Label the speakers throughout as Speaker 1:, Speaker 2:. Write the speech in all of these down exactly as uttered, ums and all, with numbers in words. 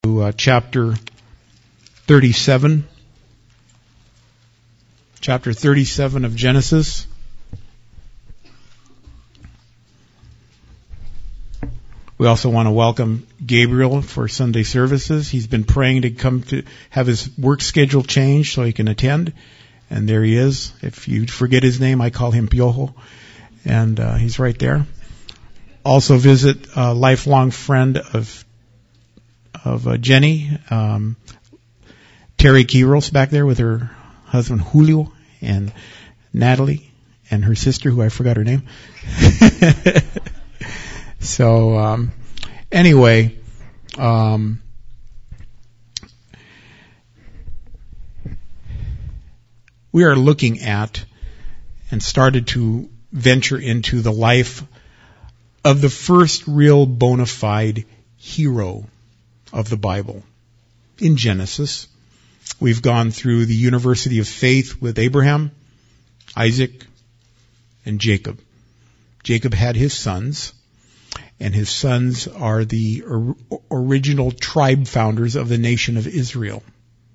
Speaker 1: Uh, chapter thirty-seven. Chapter thirty-seven of Genesis. We also want to welcome Gabriel for Sunday services. He's been praying to come to have his work schedule changed so he can attend. And there he is. If you forget his name, I call him Piojo. And uh, he's right there. Also visit a lifelong friend of of uh, Jenny, um, Terry Quiros back there with her husband Julio and Natalie and her sister, who I forgot her name. so um, anyway, um, we are looking at and started to venture into the life of the first real bona fide hero of the Bible. In Genesis, we've gone through the University of Faith with Abraham, Isaac, and Jacob. Jacob had his sons, and his sons are the or- original tribe founders of the nation of Israel.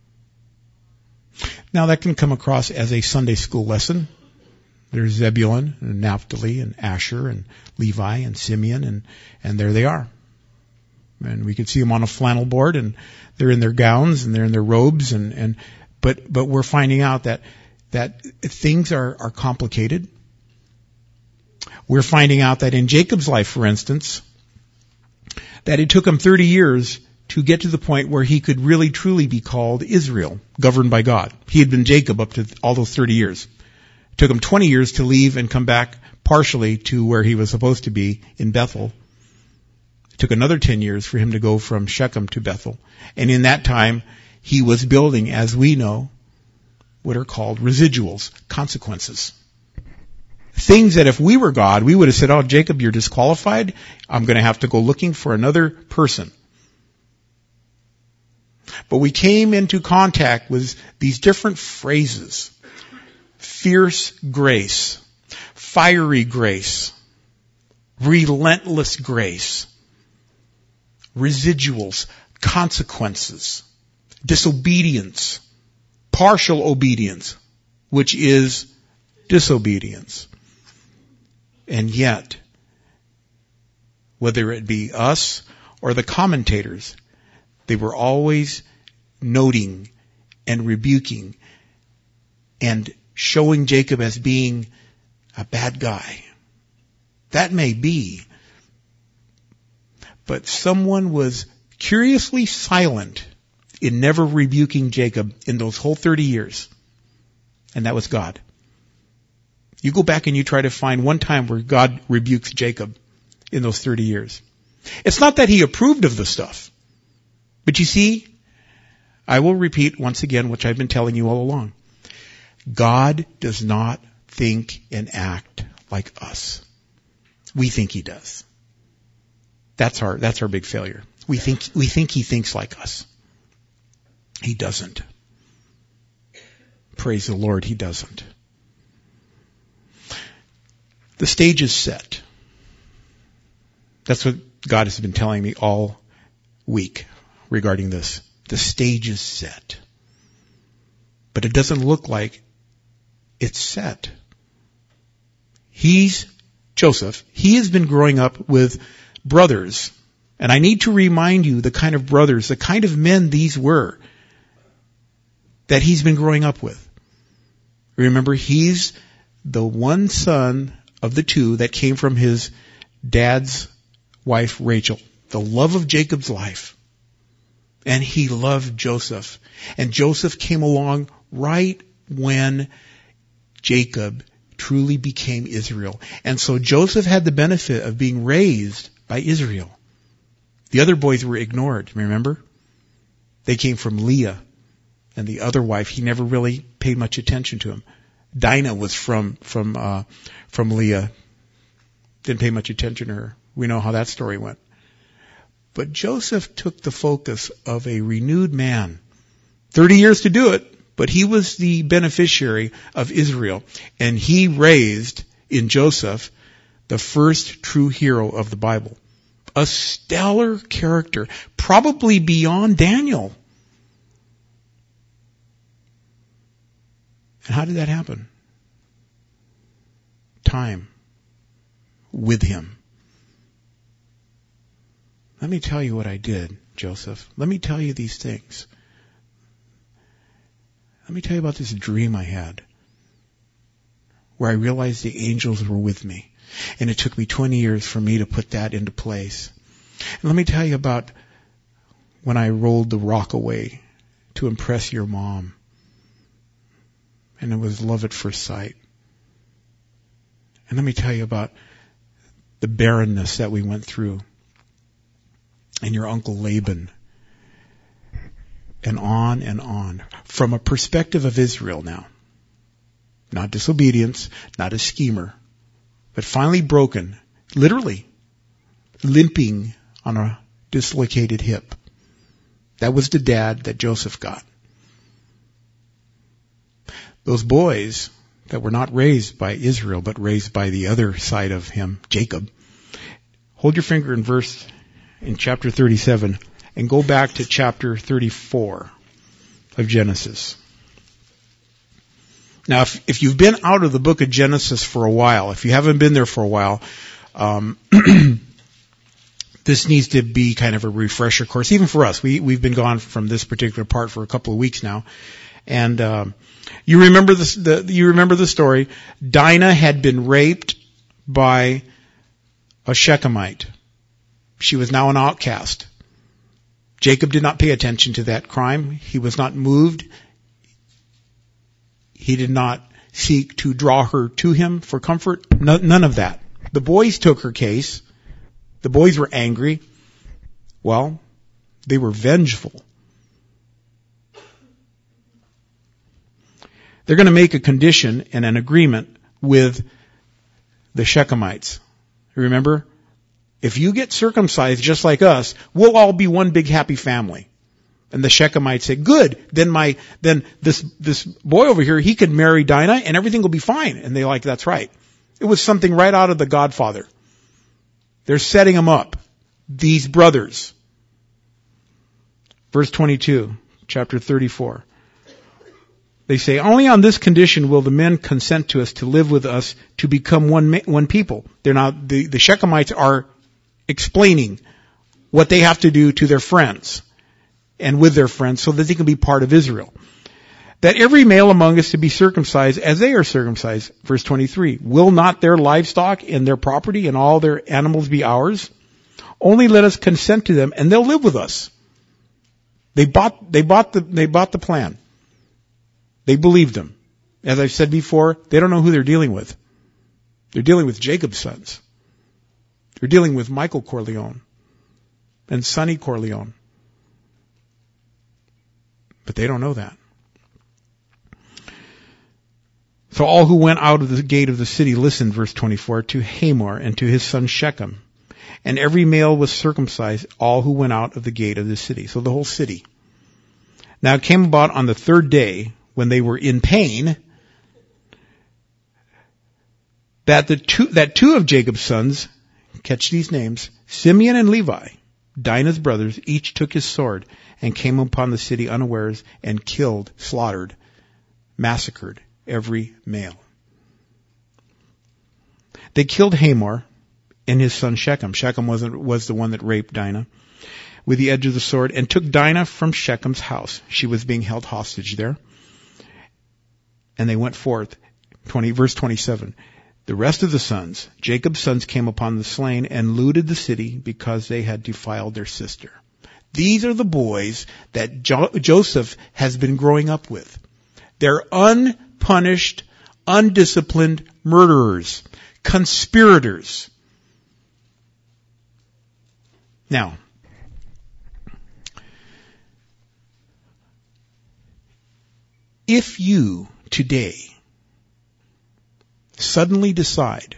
Speaker 1: Now that can come across as a Sunday school lesson. There's Zebulun and Naphtali and Asher and Levi and Simeon, and, and there they are. And we could see them on a flannel board, and they're in their gowns and they're in their robes, and, and but but we're finding out that that things are, are complicated. We're finding out that in Jacob's life, for instance, that it took him thirty years to get to the point where he could really truly be called Israel, governed by God. He had been Jacob up to all those thirty years. It took him twenty years to leave and come back partially to where he was supposed to be in Bethel. It took another ten years for him to go from Shechem to Bethel. And in that time, he was building, as we know, what are called residuals, consequences. Things that if we were God, we would have said, oh, Jacob, you're disqualified. I'm going to have to go looking for another person. But we came into contact with these different phrases. Fierce grace, fiery grace, relentless grace, residuals, consequences, disobedience, partial obedience, which is disobedience. And yet, whether it be us or the commentators, they were always noting and rebuking and showing Jacob as being a bad guy. That may be. But someone was curiously silent in never rebuking Jacob in those whole thirty years. And that was God. You go back and you try to find one time where God rebukes Jacob in those thirty years. It's not that he approved of the stuff. But you see, I will repeat once again, which I've been telling you all along. God does not think and act like us. We think he does. That's our, that's our big failure. We think, we think he thinks like us. He doesn't. Praise the Lord, he doesn't. The stage is set. That's what God has been telling me all week regarding this. The stage is set. But it doesn't look like it's set. He's Joseph. He has been growing up with brothers. And I need to remind you the kind of brothers, the kind of men these were that he's been growing up with. Remember, he's the one son of the two that came from his dad's wife, Rachel, the love of Jacob's life. And he loved Joseph. And Joseph came along right when Jacob truly became Israel. And so Joseph had the benefit of being raised by Israel. The other boys were ignored, remember? They came from Leah. And the other wife, he never really paid much attention to him. Dinah was from, from, uh, from Leah. Didn't pay much attention to her. We know how that story went. But Joseph took the focus of a renewed man. Thirty years to do it, but he was the beneficiary of Israel. And he raised in Joseph the first true hero of the Bible. A stellar character, probably beyond Daniel. And how did that happen? Time with him. Let me tell you what I did, Joseph. Let me tell you these things. Let me tell you about this dream I had where I realized the angels were with me. And it took me twenty years for me to put that into place. And let me tell you about when I rolled the rock away to impress your mom. And it was love at first sight. And let me tell you about the barrenness that we went through. And your Uncle Laban. And on and on. From a perspective of Israel now. Not disobedience, not a schemer. But finally broken, literally, limping on a dislocated hip. That was the dad that Joseph got. Those boys that were not raised by Israel, but raised by the other side of him, Jacob. Hold your finger in verse, in chapter thirty-seven, and go back to chapter thirty-four of Genesis. Now, if, if you've been out of the book of Genesis for a while, if you haven't been there for a while, um, this needs to be kind of a refresher course, even for us. We, we've been gone from this particular part for a couple of weeks now. And um, you remember this, the you remember the story. Dinah had been raped by a Shechemite. She was now an outcast. Jacob did not pay attention to that crime. He was not moved. He did not seek to draw her to him for comfort. No, none of that. The boys took her case. The boys were angry. Well, they were vengeful. They're going to make a condition and an agreement with the Shechemites. Remember? If you get circumcised just like us, we'll all be one big happy family. And the Shechemites say, good, then my, then this, this boy over here, he could marry Dinah and everything will be fine. And they like, that's right. It was something right out of The Godfather. They're setting them up. These brothers. Verse twenty-two, chapter thirty-four. They say, only on this condition will the men consent to us to live with us to become one, one people. They're not, the, the Shechemites are explaining what they have to do to their friends. And with their friends, so that they can be part of Israel. That every male among us to be circumcised as they are circumcised. Verse twenty-three. Will not their livestock and their property and all their animals be ours? Only let us consent to them and they'll live with us. They bought, they bought the, they bought the plan. They believed them. As I've said before, they don't know who they're dealing with. They're dealing with Jacob's sons. They're dealing with Michael Corleone and Sonny Corleone. But they don't know that. So all who went out of the gate of the city listened, verse twenty-four, to Hamor and to his son Shechem. And every male was circumcised, all who went out of the gate of the city. So the whole city. Now it came about on the third day, when they were in pain, that the two, that two of Jacob's sons, catch these names, Simeon and Levi, Dinah's brothers, each took his sword and came upon the city unawares and killed, slaughtered, massacred every male. They killed Hamor and his son Shechem. Shechem was, was the one that raped Dinah with the edge of the sword and took Dinah from Shechem's house. She was being held hostage there. And they went forth, twenty, verse twenty-seven. The rest of the sons, Jacob's sons, came upon the slain and looted the city because they had defiled their sister. These are the boys that jo- Joseph has been growing up with. They're unpunished, undisciplined murderers, conspirators. Now, if you today suddenly decide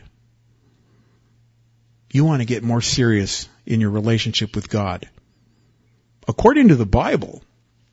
Speaker 1: you want to get more serious in your relationship with God, according to the Bible,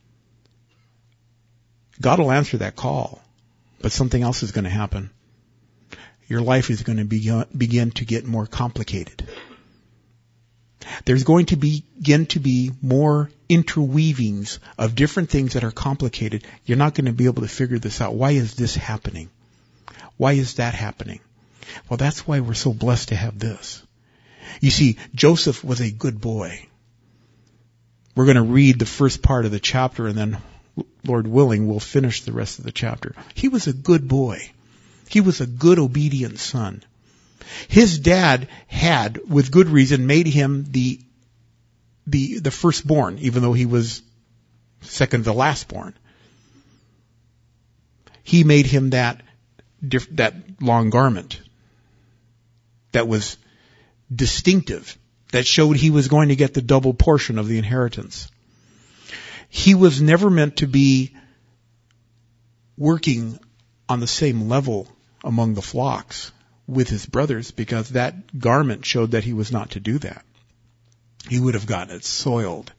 Speaker 1: God will answer that call, but something else is going to happen. Your life is going to begin, begin to get more complicated. There's going to be, begin to be more interweavings of different things that are complicated. You're not going to be able to figure this out. Why is this happening? Why is that happening? Well, that's why we're so blessed to have this. You see, Joseph was a good boy. We're going to read the first part of the chapter, and then, Lord willing, we'll finish the rest of the chapter. He was a good boy. He was a good, obedient son. His dad had, with good reason, made him the the the firstborn, even though he was second to lastborn. He made him that that long garment that was distinctive, that showed he was going to get the double portion of the inheritance. He was never meant to be working on the same level among the flocks with his brothers, because that garment showed that he was not to do that. He would have gotten it soiled.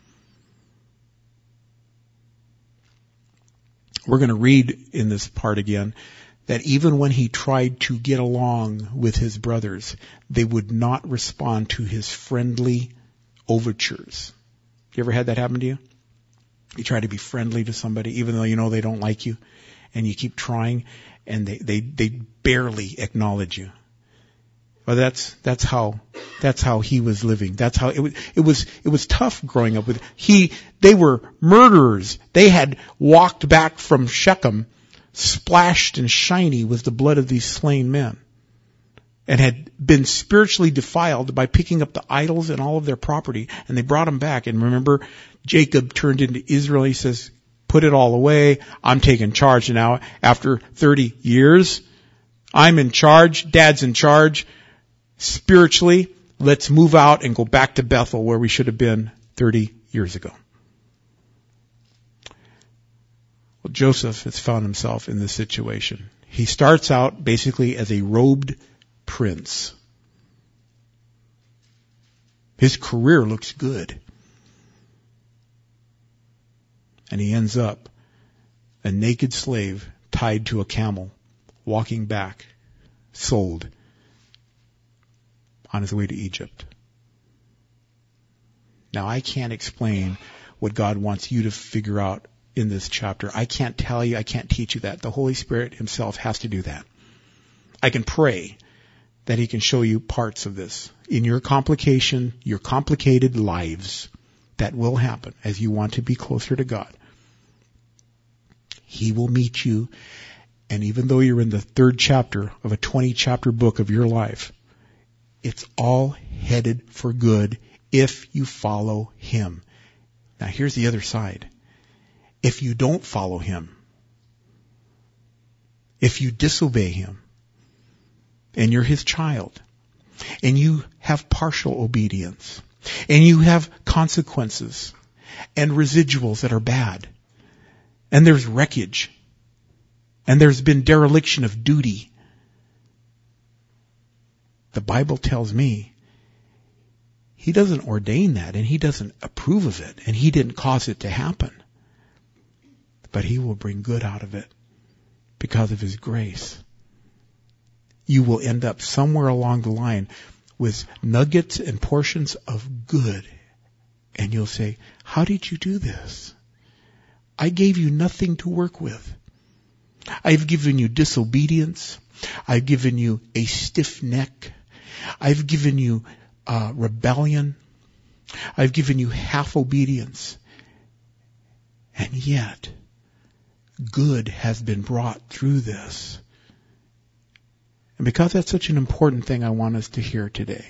Speaker 1: We're going to read in this part again that even when he tried to get along with his brothers, they would not respond to his friendly overtures. You ever had that happen to you? You try to be friendly to somebody even though you know they don't like you, and you keep trying, and they, they, they barely acknowledge you. Well, that's, that's how, that's how he was living. That's how it was, it was, it was tough growing up with, he, they were murderers. They had walked back from Shechem splashed and shiny with the blood of these slain men, and had been spiritually defiled by picking up the idols and all of their property, and they brought them back. And remember, Jacob turned into Israel. He says, put it all away. I'm taking charge now. After thirty years, I'm in charge. Dad's in charge. Spiritually, let's move out and go back to Bethel, where we should have been thirty years ago. Well, Joseph has found himself in this situation. He starts out basically as a robed prince. His career looks good. And he ends up a naked slave tied to a camel, walking back, sold, on his way to Egypt. Now, I can't explain what God wants you to figure out in this chapter. I can't tell you, I can't teach you that. The Holy Spirit himself has to do that. I can pray that he can show you parts of this in your complication, your complicated lives. That will happen as you want to be closer to God. He will meet you, and even though you're in the third chapter of a twenty chapter book of your life, it's all headed for good if you follow him. Now here's the other side. If you don't follow him, if you disobey him, and you're his child, and you have partial obedience, and you have consequences and residuals that are bad, and there's wreckage, and there's been dereliction of duty, the Bible tells me he doesn't ordain that, and he doesn't approve of it, and he didn't cause it to happen. But he will bring good out of it because of his grace. You will end up somewhere along the line with nuggets and portions of good. And you'll say, how did you do this? I gave you nothing to work with. I've given you disobedience. I've given you a stiff neck. I've given you uh, rebellion. I've given you half obedience. And yet, good has been brought through this. And because that's such an important thing, I want us to hear today.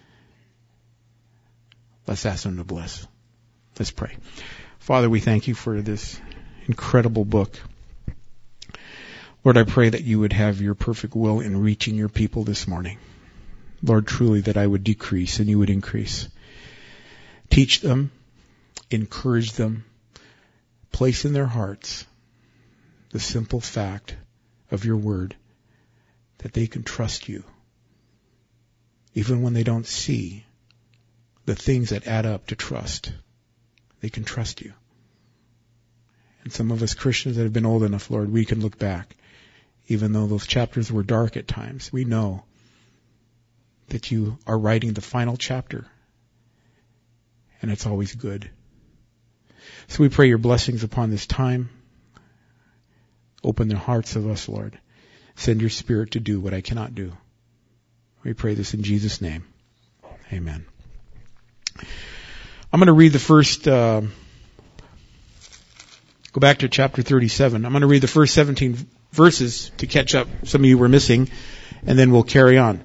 Speaker 1: Let's ask him to bless. Let's pray. Father, we thank you for this incredible book. Lord, I pray that you would have your perfect will in reaching your people this morning. Lord, truly that I would decrease and you would increase. Teach them, encourage them, place in their hearts the simple fact of your word that they can trust you, even when they don't see the things that add up to trust. They can trust you. And some of us Christians that have been old enough, Lord, we can look back, even though those chapters were dark at times. We know that you are writing the final chapter, and it's always good. So we pray your blessings upon this time. Open the hearts of us, Lord. Send your Spirit to do what I cannot do. We pray this in Jesus' name. Amen. I'm going to read the first, uh, go back to chapter thirty-seven. I'm going to read the first seventeen verses to catch up. Some of you were missing, and then we'll carry on.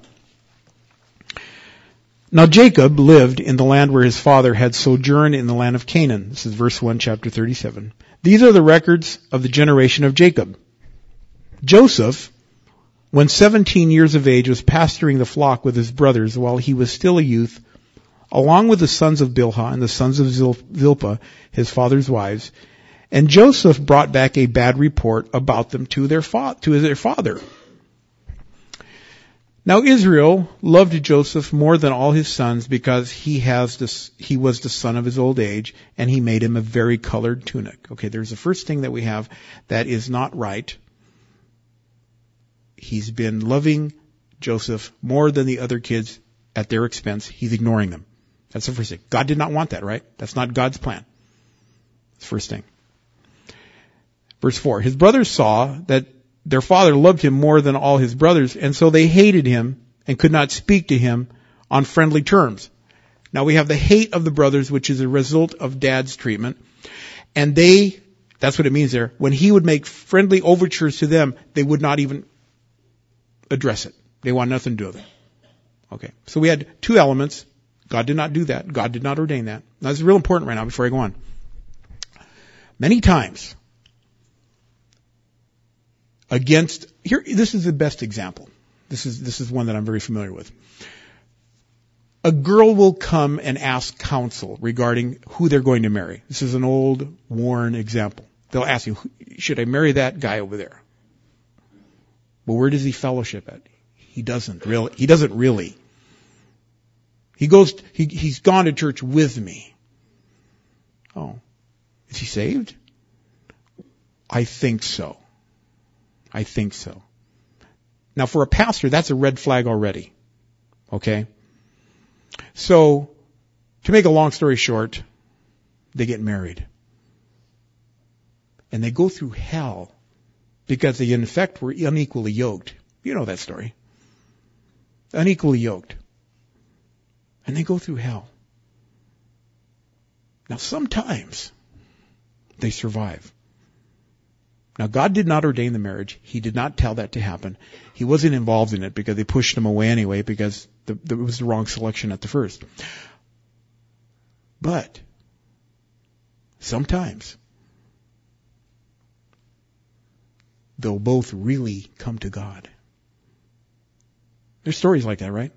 Speaker 1: Now Jacob lived in the land where his father had sojourned in the land of Canaan. This is verse one, chapter thirty-seven. These are the records of the generation of Jacob. Joseph, when seventeen years of age, was pasturing the flock with his brothers while he was still a youth, along with the sons of Bilhah and the sons of Zilpah, his father's wives. And Joseph brought back a bad report about them to their, fa- to their father. Now Israel loved Joseph more than all his sons because he has this, he was the son of his old age, and he made him a vari-colored tunic. Okay, there's the first thing that we have that is not right. He's been loving Joseph more than the other kids at their expense. He's ignoring them. That's the first thing. God did not want that, right? That's not God's plan. That's the first thing. Verse four, his brothers saw that their father loved him more than all his brothers, and so they hated him and could not speak to him on friendly terms. Now we have the hate of the brothers, which is a result of dad's treatment. And they, that's what it means there, when he would make friendly overtures to them, they would not even address it. They want nothing to do with it. Okay, so we had two elements. God did not do that. God did not ordain that. Now this is real important right now before I go on. Many times, against, here, this is the best example. This is, this is one that I'm very familiar with. A girl will come and ask counsel regarding who they're going to marry. This is an old, worn example. They'll ask you, should I marry that guy over there? Well, where does he fellowship at? He doesn't really. He doesn't really. He goes, he, he's gone to church with me. Oh, is he saved? I think so. I think so. Now for a pastor, that's a red flag already. Okay? So, to make a long story short, they get married. And they go through hell because they in effect were unequally yoked. You know that story. Unequally yoked. And they go through hell. Now sometimes they survive. Now God did not ordain the marriage. He did not tell that to happen. He wasn't involved in it because they pushed him away anyway because the, the, it was the wrong selection at the first. But sometimes they'll both really come to God. There's stories like that, right?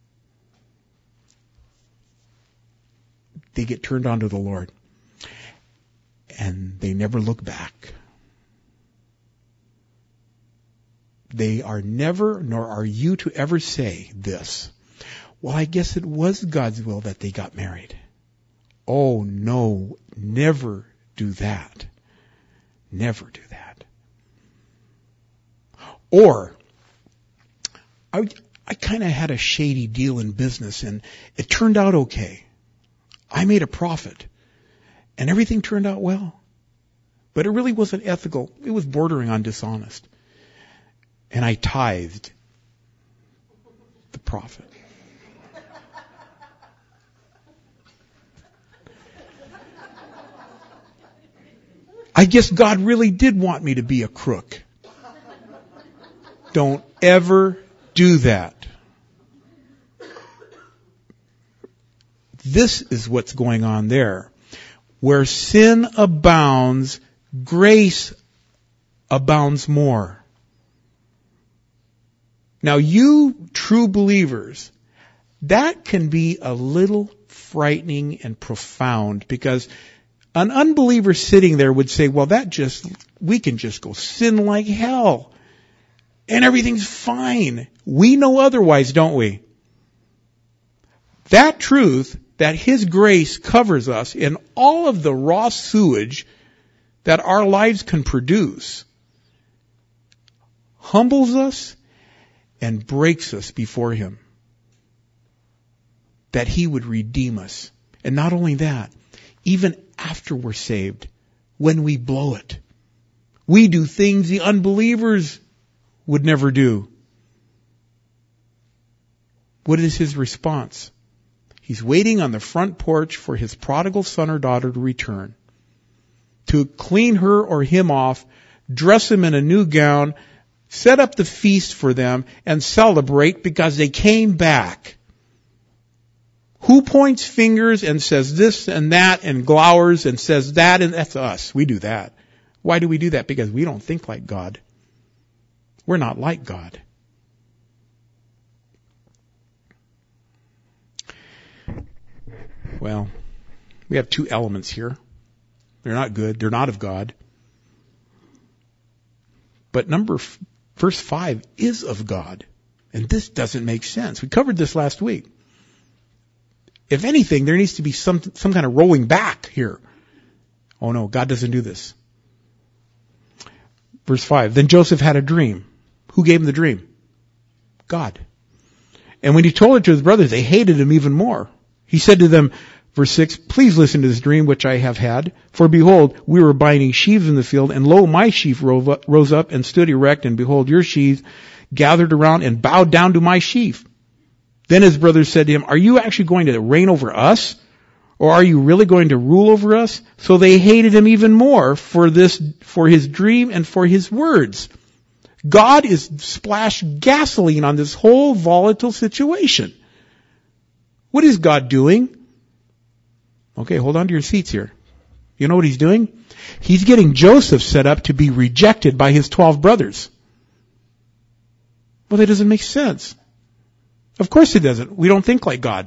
Speaker 1: They get turned on to the Lord. And they never look back. They are never, nor are you to ever say this. Well, I guess it was God's will that they got married. Oh, no, never do that. Never do that. Or, I, I kind of had a shady deal in business and it turned out okay. I made a profit and everything turned out well. But it really wasn't ethical. It was bordering on dishonest. And I tithed the profit. I guess God really did want me to be a crook. Don't ever do that. This is what's going on there. Where sin abounds, grace abounds more. Now you true believers, that can be a little frightening and profound because an unbeliever sitting there would say, well, that just, we can just go sin like hell and everything's fine. We know otherwise, don't we? That truth, that His grace covers us in all of the raw sewage that our lives can produce, humbles us and breaks us before Him. That He would redeem us. And not only that, even after we're saved, when we blow it, we do things the unbelievers would never do. What is his response? He's waiting on the front porch for his prodigal son or daughter to return, to clean her or him off, dress him in a new gown, set up the feast for them, and celebrate because they came back. Who points fingers and says this and that and glowers and says that, and that's us. We do that. Why do we do that? Because we don't think like God. We're not like God. Well, we have two elements here. They're not good. They're not of God. But number, verse five is of God. And this doesn't make sense. We covered this last week. If anything, there needs to be some, some kind of rolling back here. Oh no, God doesn't do this. Verse five, then Joseph had a dream. Who gave him the dream? God. And when he told it to his brothers, they hated him even more. He said to them, verse six, please listen to this dream which I have had. For behold, we were binding sheaves in the field, and lo, my sheaf rose up and stood erect, and behold, your sheaves gathered around and bowed down to my sheaf. Then his brothers said to him, are you actually going to reign over us? Or are you really going to rule over us? So they hated him even more for this, for his dream and for his words. God is splashed gasoline on this whole volatile situation. What is God doing? Okay, hold on to your seats here. You know what he's doing? He's getting Joseph set up to be rejected by his twelve brothers. Well, that doesn't make sense. Of course it doesn't. We don't think like God.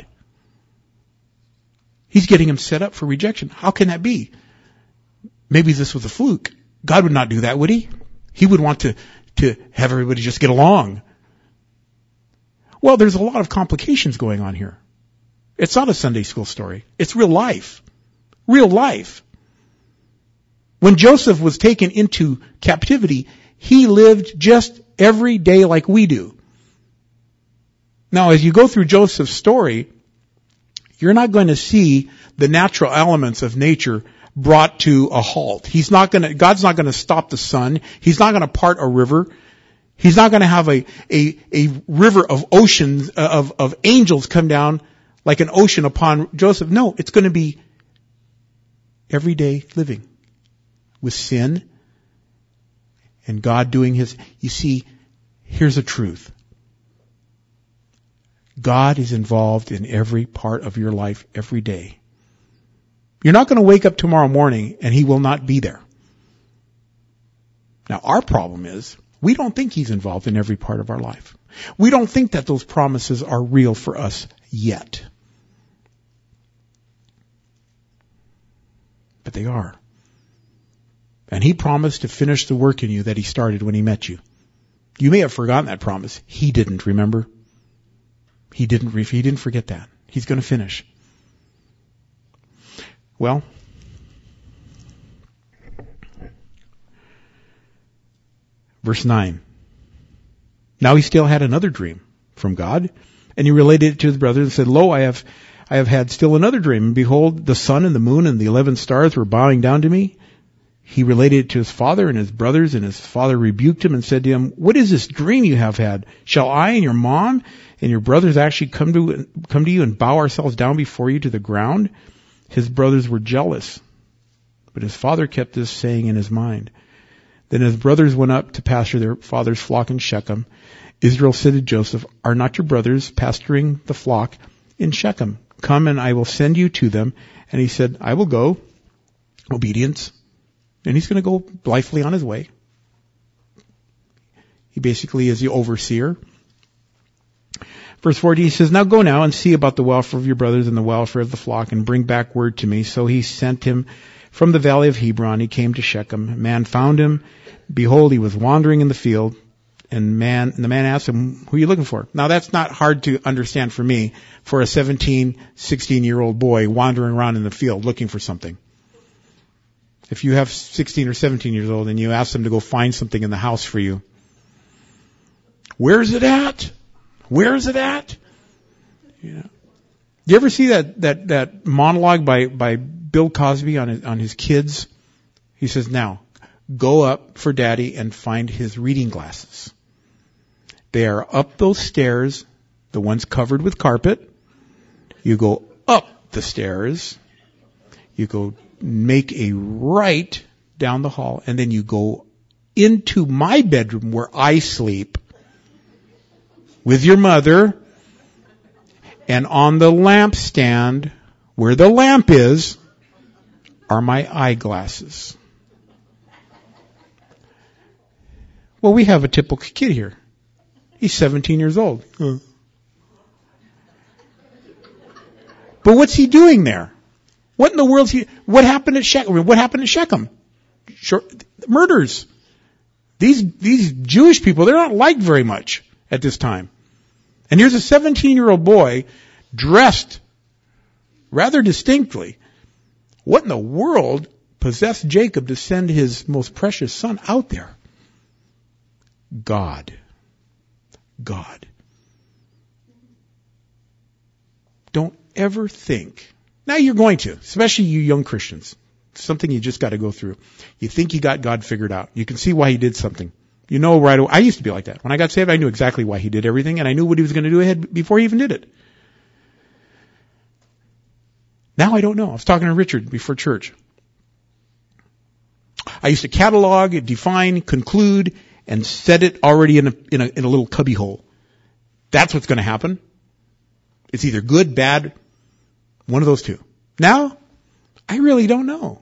Speaker 1: He's getting him set up for rejection. How can that be? Maybe this was a fluke. God would not do that, would he? He would want to, to have everybody just get along. Well, there's a lot of complications going on here. It's not a Sunday school story. It's real life. Real life. When Joseph was taken into captivity, he lived just every day like we do. Now, as you go through Joseph's story, you're not going to see the natural elements of nature brought to a halt. He's not going to, God's not going to stop the sun. He's not going to part a river. He's not going to have a, a, a river of oceans, of, of angels come down like an ocean upon Joseph. No, it's going to be everyday living with sin and God doing his, you see, here's a truth. God is involved in every part of your life every day. You're not going to wake up tomorrow morning and he will not be there. Now, our problem is we don't think he's involved in every part of our life. We don't think that those promises are real for us yet. But they are. And he promised to finish the work in you that he started when he met you. You may have forgotten that promise. He didn't, remember? He didn't, he didn't forget that. He's going to finish. Well, verse nine. Now he still had another dream from God, and he related it to his brothers and said, Lo, I have, I have had still another dream, and behold, the sun and the moon and the eleven stars were bowing down to me. He related it to his father and his brothers, and his father rebuked him and said to him, what is this dream you have had? Shall I and your mom and your brothers actually come to, come to you and bow ourselves down before you to the ground? His brothers were jealous, but his father kept this saying in his mind. Then his brothers went up to pasture their father's flock in Shechem. Israel said to Joseph, are not your brothers pasturing the flock in Shechem? Come and I will send you to them. And he said, I will go. Obedience. And he's going to go blithely on his way. He basically is the overseer. Verse forty, he says, now go now and see about the welfare of your brothers and the welfare of the flock and bring back word to me. So he sent him from the valley of Hebron. He came to Shechem. A man found him. Behold, he was wandering in the field. And man, and the man asked him, who are you looking for? Now that's not hard to understand for me, for a seventeen, sixteen year old boy wandering around in the field looking for something. If you have sixteen or seventeen years old and you ask them to go find something in the house for you, where's it at? Where is it at? You know, Do you ever see that, that, that monologue by, by Bill Cosby on his, on his kids? He says, now, go up for daddy and find his reading glasses. They are up those stairs, the ones covered with carpet. You go up the stairs. You go make a right down the hall, and then you go into my bedroom where I sleep with your mother. And on the lampstand, where the lamp is, are my eyeglasses. Well, we have a typical kid here. He's seventeen years old. Huh. But what's he doing there? What in the world's he, what happened at Shechem? What happened at Shechem? Sure, murders. These, these Jewish people, they're not liked very much at this time. And here's a seventeen-year-old boy dressed rather distinctly. What in the world possessed Jacob to send his most precious son out there? God. God. Don't ever think. Now you're going to, especially you young Christians. Something you just got to go through. You think you got God figured out. You can see why he did something. You know right away. I used to be like that. When I got saved, I knew exactly why he did everything, and I knew what he was going to do ahead before he even did it. Now I don't know. I was talking to Richard before church. I used to catalog, define, conclude, and set it already in a, in a, in a little cubby hole. That's what's going to happen. It's either good, bad, one of those two. Now, I really don't know.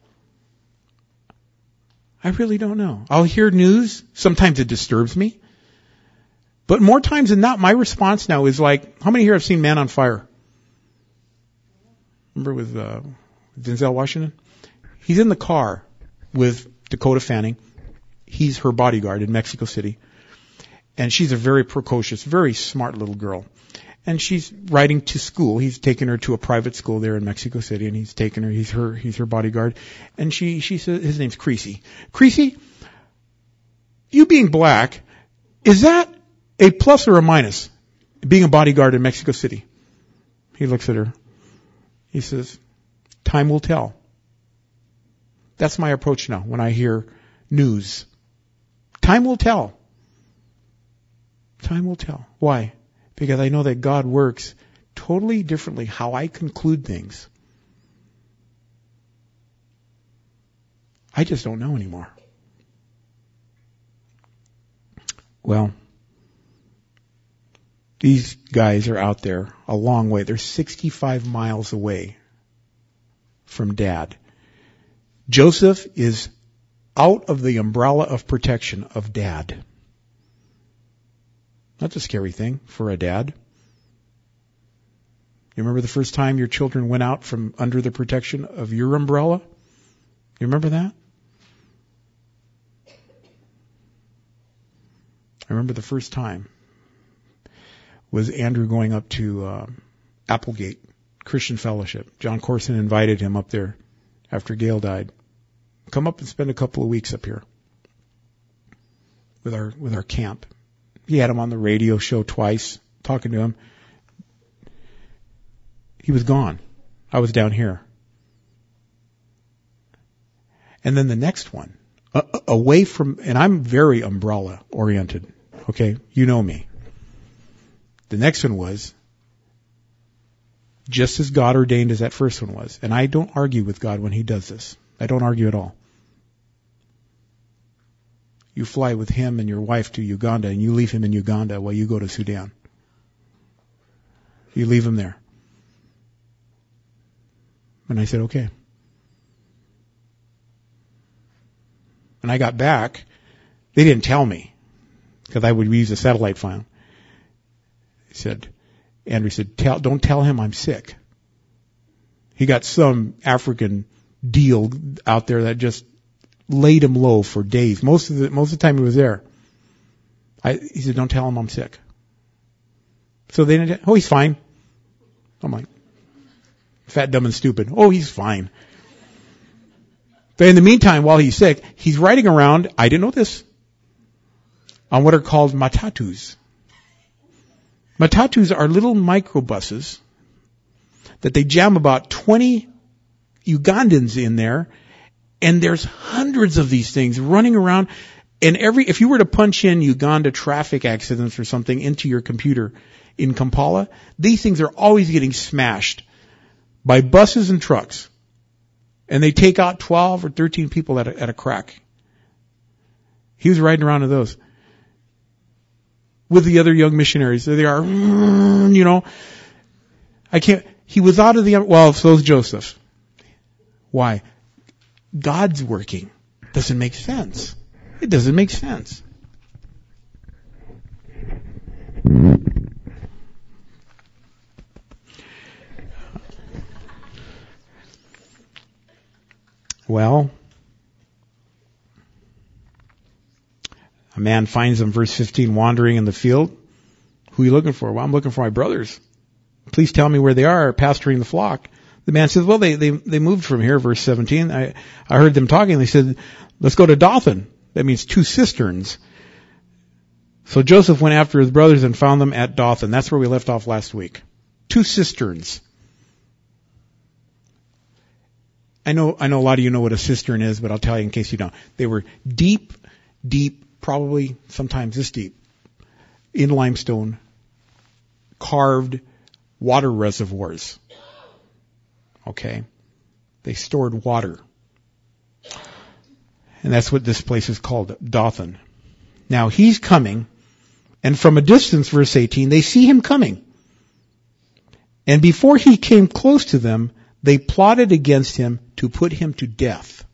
Speaker 1: I really don't know. I'll hear news. Sometimes it disturbs me. But more times than not, my response now is like, how many here have seen Man on Fire? Remember with uh, Denzel Washington? He's in the car with Dakota Fanning. He's her bodyguard in Mexico City. And she's a very precocious, very smart little girl. And she's riding to school. He's taken her to a private school there in Mexico City, and he's taken her, he's her, he's her bodyguard. And she, she says, his name's Creasy. Creasy, you being black, is that a plus or a minus, being a bodyguard in Mexico City? He looks at her. He says, time will tell. That's my approach now when I hear news. Time will tell. Time will tell. Why? Because I know that God works totally differently how I conclude things. I just don't know anymore. Well, these guys are out there a long way. They're sixty-five miles away from Dad. Joseph is out of the umbrella of protection of Dad. That's a scary thing for a dad. You remember the first time your children went out from under the protection of your umbrella? You remember that? I remember the first time was Andrew going up to uh, Applegate Christian Fellowship. John Corson invited him up there after Gail died. Come up and spend a couple of weeks up here with our with our camp. He had him on the radio show twice, talking to him. He was gone. I was down here. And then the next one, uh, away from, and I'm very umbrella oriented. Okay, you know me. The next one was just as God ordained as that first one was. And I don't argue with God when he does this. I don't argue at all. You fly with him and your wife to Uganda, and you leave him in Uganda while you go to Sudan. You leave him there. And I said, okay. And I got back. They didn't tell me, because I would use a satellite phone. He said, Andrew said, tell, don't tell him I'm sick. He got some African deal out there that just laid him low for days. Most of the most of the time he was there. I, he said, don't tell him I'm sick. So they didn't, oh, he's fine. I'm like, fat, dumb, and stupid. Oh, he's fine. But in the meantime, while he's sick, he's riding around, I didn't know this, on what are called matatus. Matatus are little microbuses that they jam about twenty Ugandans in there, and there's hundreds of these things running around. And every, if you were to punch in Uganda traffic accidents or something into your computer in Kampala, these things are always getting smashed by buses and trucks. And they take out twelve or thirteen people at a, at a crack. He was riding around in those with the other young missionaries. There they are, you know. I can't, he was out of the, well, so was Joseph. Why? God's working. Doesn't make sense. It doesn't make sense. Well, a man finds him, verse fifteen, wandering in the field. Who are you looking for? Well, I'm looking for my brothers. Please tell me where they are, pasturing the flock. The man says, well, they, they, they moved from here, verse seventeen. I, I heard them talking. They said, let's go to Dothan. That means two cisterns. So Joseph went after his brothers and found them at Dothan. That's where we left off last week. Two cisterns. I know, I know a lot of you know what a cistern is, but I'll tell you in case you don't. They were deep, deep, probably sometimes this deep, in limestone, carved water reservoirs. Okay? They stored water. And that's what this place is called, Dothan. Now he's coming, and from a distance, verse eighteen, they see him coming. And before he came close to them, they plotted against him to put him to death.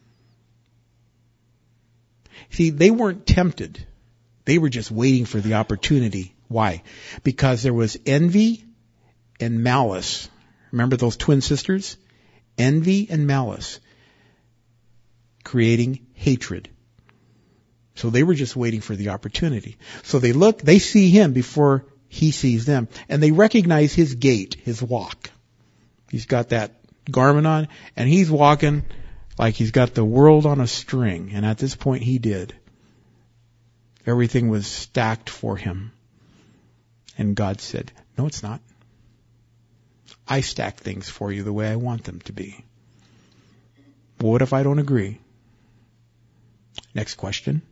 Speaker 1: See, they weren't tempted. They were just waiting for the opportunity. Why? Because there was envy and malice. Remember those twin sisters? Envy and malice, creating hatred. So they were just waiting for the opportunity. So they look, they see him before he sees them, and they recognize his gait, his walk. He's got that garment on, and he's walking like he's got the world on a string. And at this point he did. Everything was stacked for him. And God said, no, it's not. I stack things for you the way I want them to be. Well, what if I don't agree? Next question.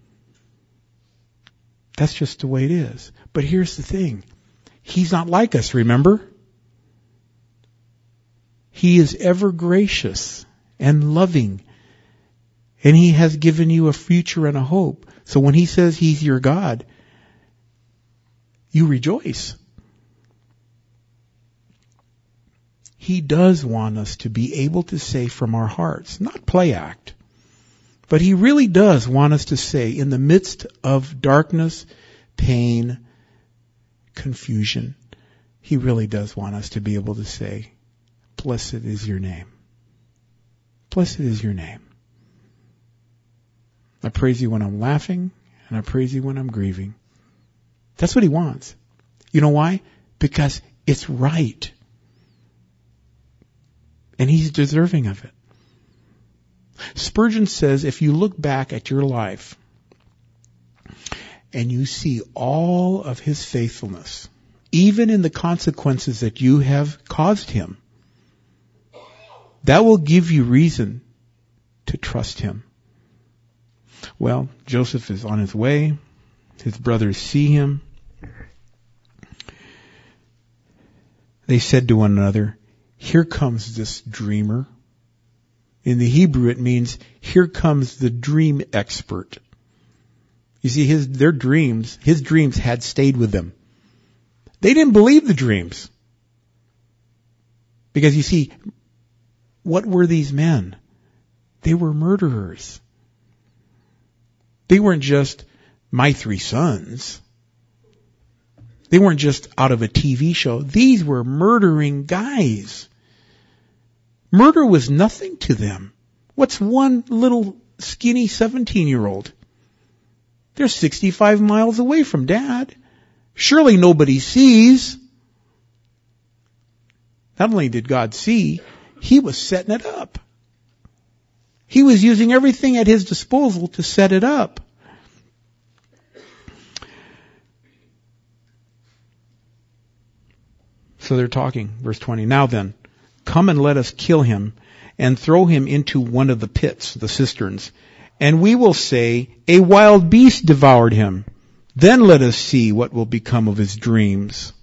Speaker 1: That's just the way it is. But here's the thing. He's not like us, remember? He is ever gracious and loving. And he has given you a future and a hope. So when he says he's your God, you rejoice. He does want us to be able to say from our hearts, not play act, but he really does want us to say in the midst of darkness, pain, confusion, he really does want us to be able to say, blessed is your name. Blessed is your name. I praise you when I'm laughing, and I praise you when I'm grieving. That's what he wants. You know why? Because it's right. And he's deserving of it. Spurgeon says, if you look back at your life and you see all of his faithfulness, even in the consequences that you have caused him, that will give you reason to trust him. Well, Joseph is on his way. His brothers see him. They said to one another, here comes this dreamer. In the Hebrew, it means, here comes the dream expert. You see, his, their dreams, his dreams had stayed with them. They didn't believe the dreams. Because you see, what were these men? They were murderers. They weren't just my three sons. They weren't just out of a T V show. These were murdering guys. Murder was nothing to them. What's one little skinny seventeen-year-old? They're sixty-five miles away from Dad. Surely nobody sees. Not only did God see, he was setting it up. He was using everything at his disposal to set it up. So they're talking, verse twenty. Now then, come and let us kill him and throw him into one of the pits, the cisterns. And we will say, a wild beast devoured him. Then let us see what will become of his dreams.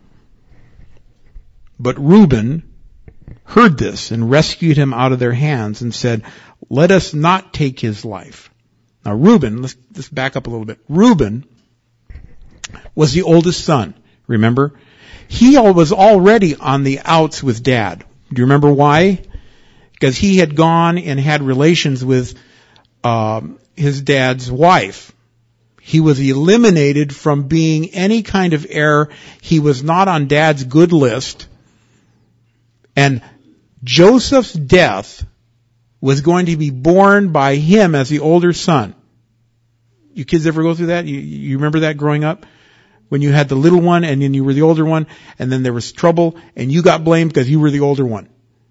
Speaker 1: But Reuben heard this and rescued him out of their hands and said, let us not take his life. Now Reuben, let's, let's back up a little bit. Reuben was the oldest son, remember? He was already on the outs with Dad. Do you remember why? Because he had gone and had relations with um, his dad's wife. He was eliminated from being any kind of heir. He was not on Dad's good list. And Joseph's death was going to be borne by him as the older son. You kids ever go through that? You, you remember that growing up? When you had the little one and then you were the older one and then there was trouble and you got blamed because you were the older one.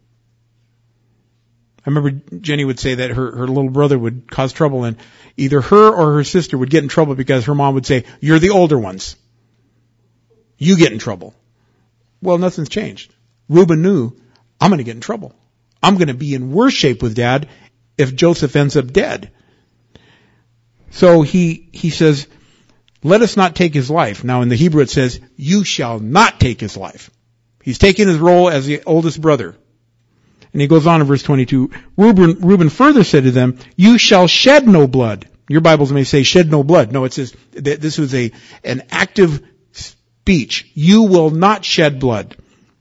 Speaker 1: I remember Jenny would say that her, her little brother would cause trouble and either her or her sister would get in trouble because her mom would say, you're the older ones. You get in trouble. Well, nothing's changed. Reuben knew, I'm going to get in trouble. I'm going to be in worse shape with Dad if Joseph ends up dead. So he, he says, let us not take his life. Now in the Hebrew it says, you shall not take his life. He's taking his role as the oldest brother. And he goes on in verse twenty-two, Reuben, Reuben further said to them, you shall shed no blood. Your Bibles may say shed no blood. No, it says that this was a, an active speech. You will not shed blood.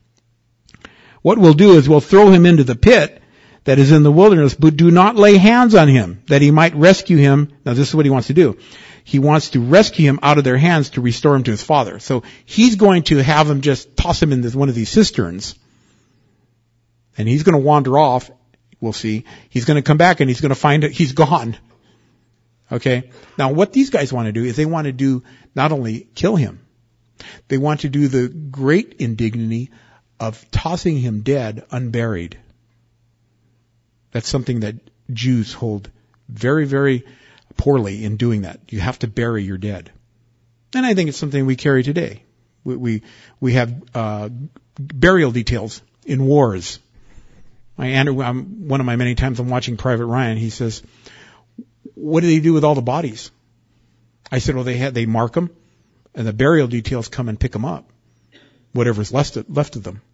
Speaker 1: What we'll do is we'll throw him into the pit that is in the wilderness, but do not lay hands on him, that he might rescue him. Now this is what he wants to do. He wants to rescue him out of their hands to restore him to his father. So he's going to have him just toss him into one of these cisterns. And he's going to wander off. We'll see. He's going to come back and he's going to find it. He's gone. Okay. Now what these guys want to do is they want to do not only kill him, they want to do the great indignity of tossing him dead unburied. That's something that Jews hold very, very poorly in doing that. You have to bury your dead. And I think it's something we carry today. We, we, we have, uh, burial details in wars. My Andrew, um, one of my many times I'm watching Private Ryan, he says, what do they do with all the bodies? I said, well, they had, they mark them and the burial details come and pick them up. Whatever's left, left of them.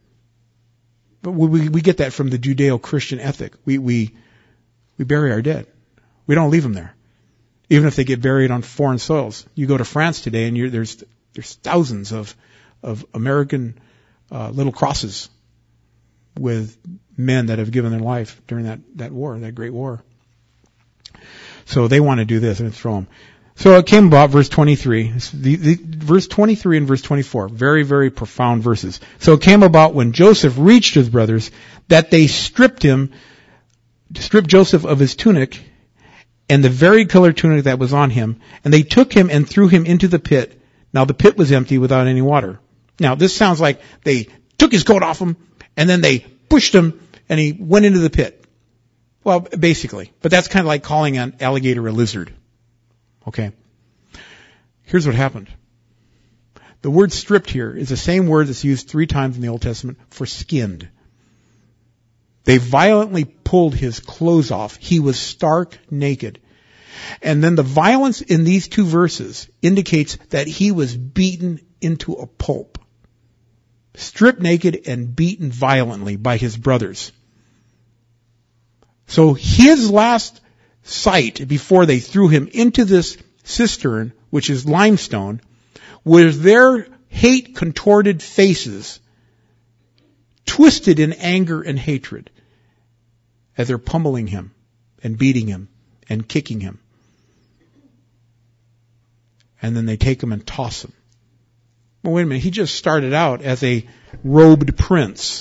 Speaker 1: But we, we get that from the Judeo-Christian ethic. We, we, we bury our dead. We don't leave them there. Even if they get buried on foreign soils. You go to France today and you're, there's, there's thousands of, of American, uh, little crosses with men that have given their life during that, that war, that great war. So they want to do this and throw them. So it came about, verse twenty-three, the, the, verse twenty-three and verse twenty-four, very, very profound verses. So it came about when Joseph reached his brothers that they stripped him, stripped Joseph of his tunic and the varied colored tunic that was on him, and they took him and threw him into the pit. Now the pit was empty without any water. Now this sounds like they took his coat off him and then they pushed him and he went into the pit. Well, basically. But that's kind of like calling an alligator a lizard. Okay. Here's what happened. The word stripped here is the same word that's used three times in the Old Testament for skinned. They violently pulled his clothes off. He was stark naked. And then the violence in these two verses indicates that he was beaten into a pulp. Stripped naked and beaten violently by his brothers. So his last sight before they threw him into this cistern, which is limestone, was their hate contorted faces twisted in anger and hatred as they're pummeling him and beating him and kicking him. And then they take him and toss him. Well, wait a minute. He just started out as a robed prince.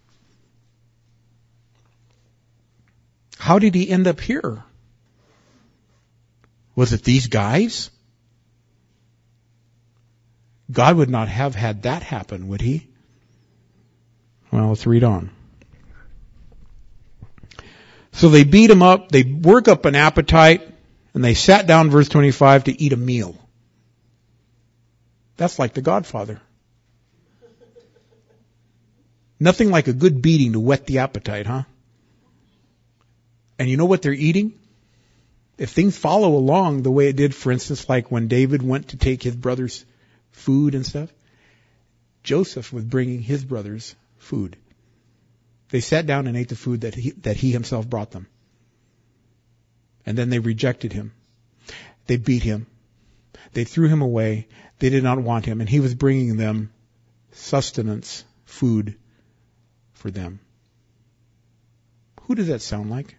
Speaker 1: How did he end up here? Was it these guys? God would not have had that happen, would he? Well, let's read on. So they beat him up, they work up an appetite, and they sat down, verse twenty-five, to eat a meal. That's like The Godfather. Nothing like a good beating to whet the appetite, huh? And you know what they're eating? If things follow along the way it did, for instance, like when David went to take his brother's food and stuff, Joseph was bringing his brothers food. They sat down and ate the food that he, that he himself brought them. And then they rejected him. They beat him. They threw him away. They did not want him. And he was bringing them sustenance, food for them. Who does that sound like?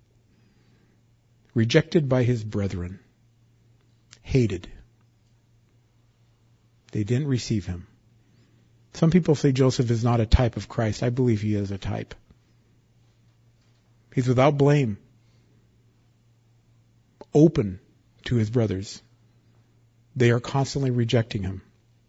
Speaker 1: Rejected by his brethren. Hated. They didn't receive him. Some people say Joseph is not a type of Christ. I believe he is a type. He's without blame. Open to his brothers. They are constantly rejecting him.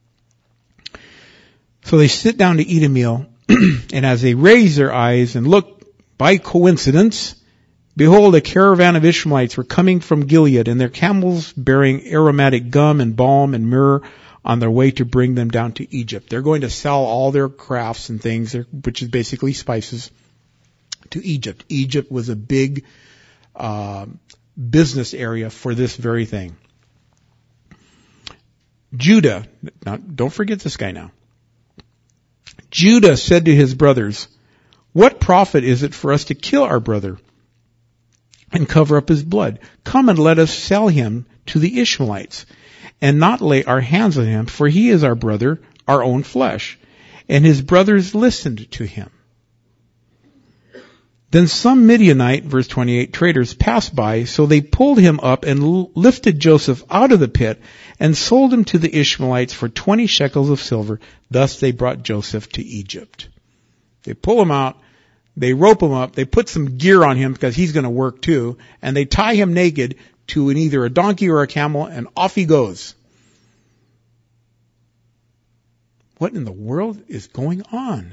Speaker 1: So they sit down to eat a meal, and as they raise their eyes and look, by coincidence, behold, a caravan of Ishmaelites were coming from Gilead, and their camels bearing aromatic gum and balm and myrrh on their way to bring them down to Egypt. They're going to sell all their crafts and things, which is basically spices, to Egypt. Egypt was a big uh, business area for this very thing. Judah, now don't forget this guy now. Judah said to his brothers, "What profit is it for us to kill our brother and cover up his blood? Come and let us sell him to the Ishmaelites and not lay our hands on him, for he is our brother, our own flesh." And his brothers listened to him. Then some Midianite, verse twenty-eight, traders passed by, so they pulled him up and lifted Joseph out of the pit and sold him to the Ishmaelites for twenty shekels of silver. Thus they brought Joseph to Egypt. They pull him out, they rope him up, they put some gear on him because he's going to work too, and they tie him naked to an either a donkey or a camel, and off he goes. What in the world is going on?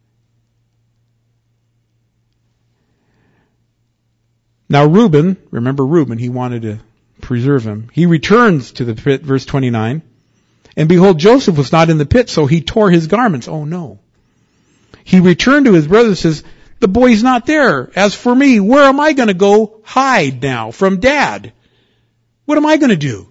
Speaker 1: Now Reuben, remember Reuben, he wanted to preserve him. He returns to the pit, verse twenty-nine. And behold, Joseph was not in the pit, so he tore his garments. Oh no. He returned to his brothers and says, "The boy's not there. As for me, where am I going to go hide now from Dad? What am I going to do?"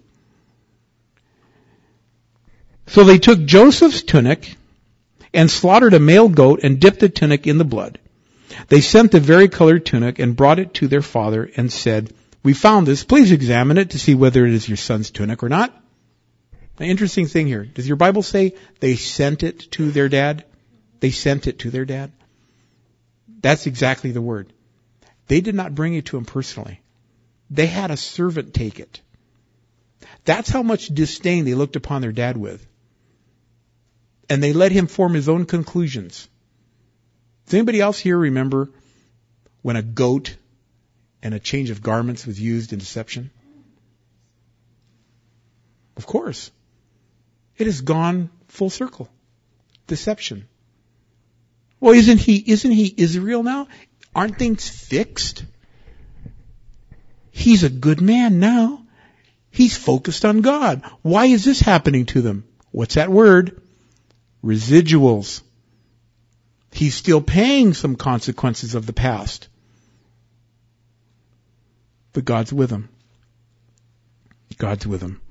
Speaker 1: So they took Joseph's tunic and slaughtered a male goat and dipped the tunic in the blood. They sent the varicolored tunic and brought it to their father and said, "We found this. Please examine it to see whether it is your son's tunic or not." An interesting thing here. Does your Bible say they sent it to their dad? They sent it to their dad. That's exactly the word. They did not bring it to him personally. They had a servant take it. That's how much disdain they looked upon their dad with. And they let him form his own conclusions. Does anybody else here remember when a goat and a change of garments was used in deception? Of course. It has gone full circle. Deception. Well, isn't he, isn't he Israel now? Aren't things fixed? He's a good man now. He's focused on God. Why is this happening to them? What's that word? Residuals. He's still paying some consequences of the past. But God's with him. God's with him.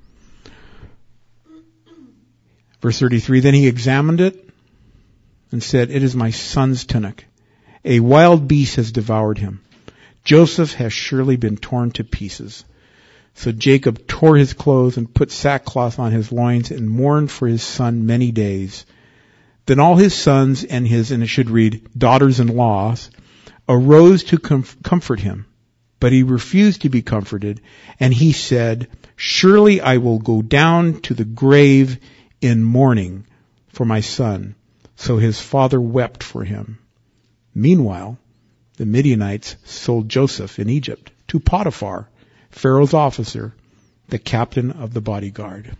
Speaker 1: Verse thirty-three, then he examined it and said, "It is my son's tunic. A wild beast has devoured him. Joseph has surely been torn to pieces." So Jacob tore his clothes and put sackcloth on his loins and mourned for his son many days. Then all his sons and his, and it should read, daughters-in-law, arose to com- comfort him. But he refused to be comforted, and he said, "Surely I will go down to the grave in mourning for my son." So his father wept for him. Meanwhile, the Midianites sold Joseph in Egypt to Potiphar, Pharaoh's officer, the captain of the bodyguard.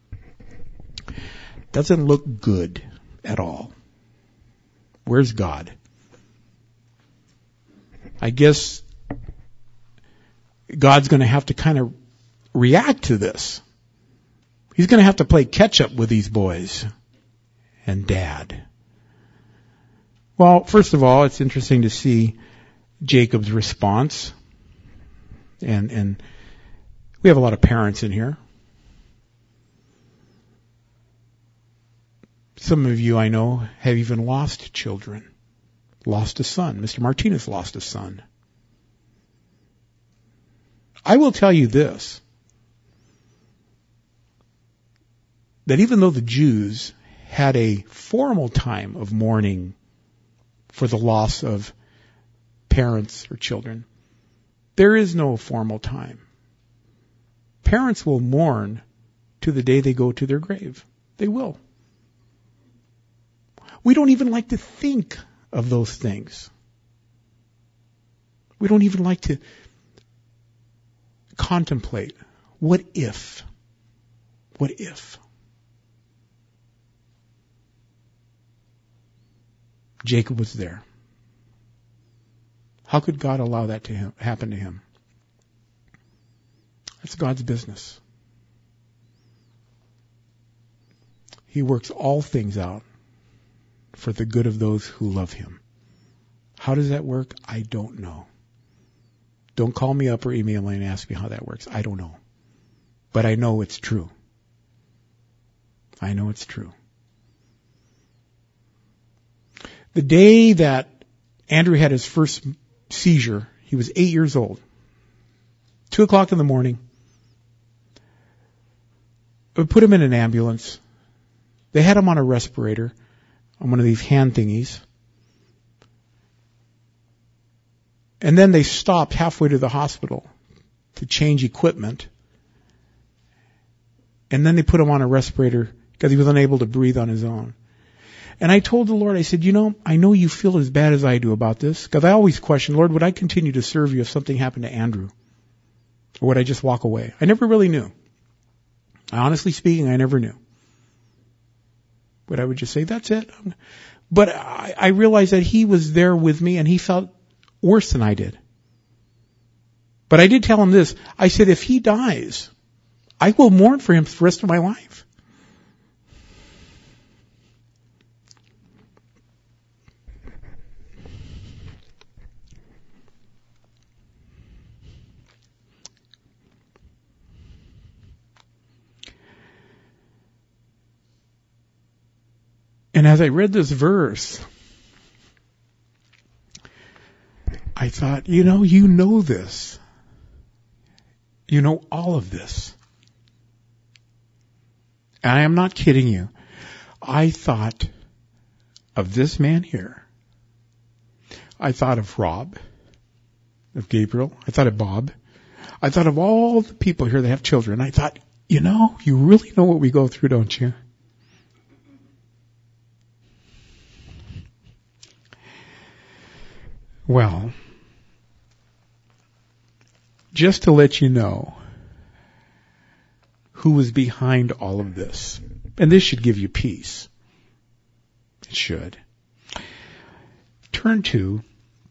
Speaker 1: Doesn't look good at all. Where's God? I guess God's going to have to kind of react to this. He's going to have to play catch up with these boys and Dad. Well, first of all, it's interesting to see Jacob's response. And, and we have a lot of parents in here. Some of you I know have even lost children. Lost a son. Mister Martinez lost a son. I will tell you this, that even though the Jews had a formal time of mourning for the loss of parents or children, there is no formal time. Parents will mourn to the day they go to their grave. They will. We don't even like to think of those things. We don't even like to contemplate. What if? What if? Jacob was there. How could God allow that to him, happen to him? That's God's business. He works all things out for the good of those who love him. How does that work? I don't know. Don't call me up or email me and ask me how that works. I don't know. But I know it's true. I know it's true. The day that Andrew had his first seizure, he was eight years old. Two o'clock in the morning. We put him in an ambulance. They had him on a respirator, on one of these hand thingies. And then they stopped halfway to the hospital to change equipment. And then they put him on a respirator because he was unable to breathe on his own. And I told the Lord, I said, you know, I know you feel as bad as I do about this, because I always question, Lord, would I continue to serve you if something happened to Andrew? Or would I just walk away? I never really knew. Honestly speaking, I never knew. But I would just say, that's it. But I, I realized that he was there with me and he felt worse than I did. But I did tell him this. I said, if he dies, I will mourn for him for the rest of my life. And as I read this verse, I thought, you know, you know this. You know all of this. And I am not kidding you. I thought of this man here. I thought of Rob, of Gabriel. I thought of Bob. I thought of all the people here that have children. I thought, you know, you really know what we go through, don't you? Well, just to let you know who was behind all of this, and this should give you peace. It should. Turn to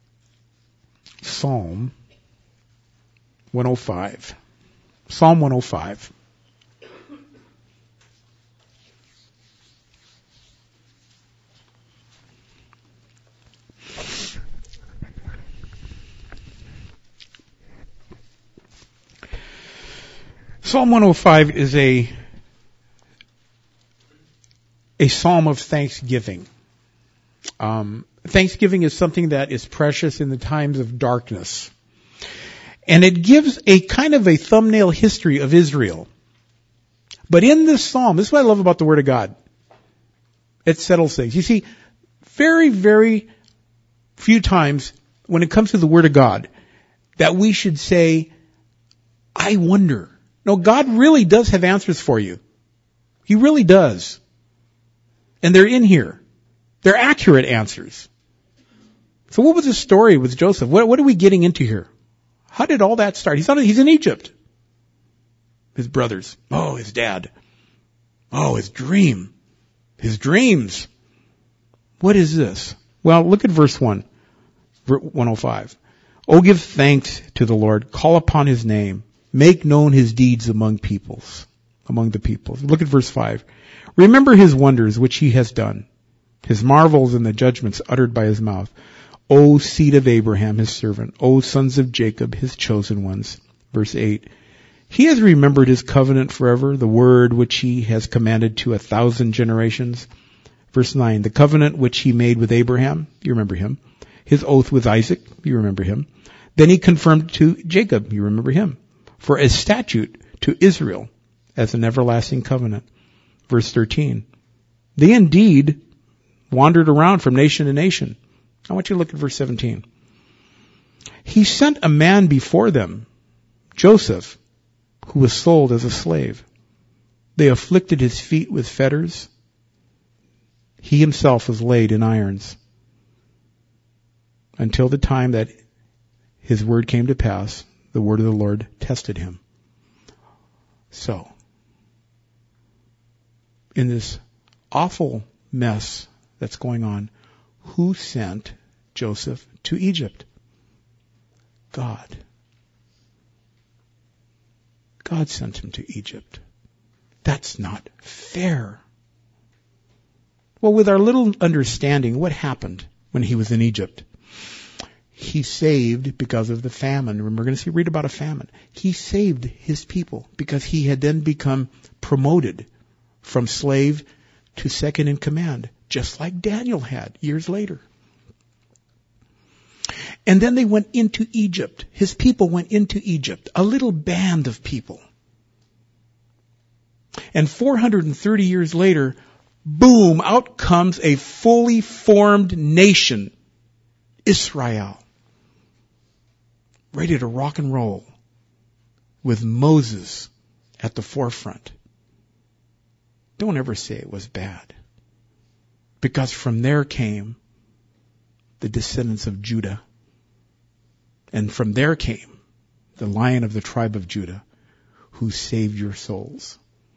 Speaker 1: Psalm one oh five. Psalm one oh five. Psalm one oh five is a a psalm of thanksgiving. Um, thanksgiving is something that is precious in the times of darkness. And it gives a kind of a thumbnail history of Israel. But in this psalm, this is what I love about the Word of God. It settles things. You see, very, very few times when it comes to the Word of God that we should say, I wonder. No, God really does have answers for you. He really does. And they're in here. They're accurate answers. So what was the story with Joseph? What, what are we getting into here? How did all that start? He's not, he's in Egypt. His brothers. Oh, his dad. Oh, his dream. His dreams. What is this? Well, look at verse one. one oh five. Oh, give thanks to the Lord. Call upon his name. Make known his deeds among peoples, among the peoples. Look at verse five. Remember his wonders which he has done, his marvels and the judgments uttered by his mouth. O seed of Abraham, his servant, O sons of Jacob, his chosen ones. Verse eight. He has remembered his covenant forever, the word which he has commanded to a thousand generations. Verse nine. The covenant which he made with Abraham, you remember him. His oath with Isaac, you remember him. Then he confirmed to Jacob, you remember him. For a statute to Israel as an everlasting covenant. Verse thirteen. They indeed wandered around from nation to nation. I want you to look at verse seventeen. He sent a man before them, Joseph, who was sold as a slave. They afflicted his feet with fetters. He himself was laid in irons until the time that his word came to pass. The word of the Lord tested him. So, in this awful mess that's going on, who sent Joseph to Egypt? God. God sent him to Egypt. That's not fair. Well, with our little understanding, what happened when he was in Egypt? He saved because of the famine. Remember, we're going to see, read about a famine. He saved his people because he had then become promoted from slave to second in command, just like Daniel had years later. And then they went into Egypt. His people went into Egypt, a little band of people. And four hundred thirty years later, boom, out comes a fully formed nation, Israel, ready to rock and roll with Moses at the forefront. Don't ever say it was bad, because from there came the descendants of Judah. And from there came the Lion of the tribe of Judah, who saved your souls.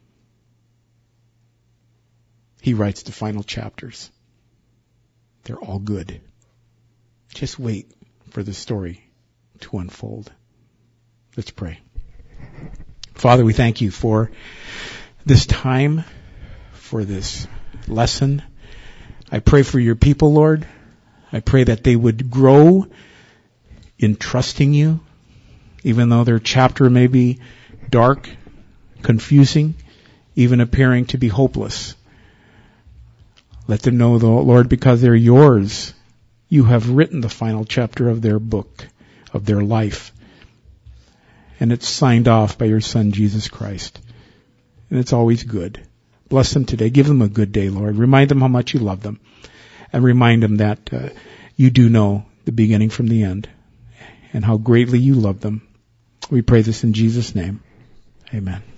Speaker 1: He writes the final chapters. They're all good. Just wait for the story to unfold. Let's pray. Father, we thank you for this time, for this lesson. I pray for your people, Lord. I pray that they would grow in trusting you, even though their chapter may be dark, confusing, even appearing to be hopeless. Let them know, though, Lord, because they're yours, you have written the final chapter of their book, of their life. And it's signed off by your Son, Jesus Christ. And it's always good. Bless them today. Give them a good day, Lord. Remind them how much you love them. And remind them that uh, you do know the beginning from the end, and how greatly you love them. We pray this in Jesus' name. Amen.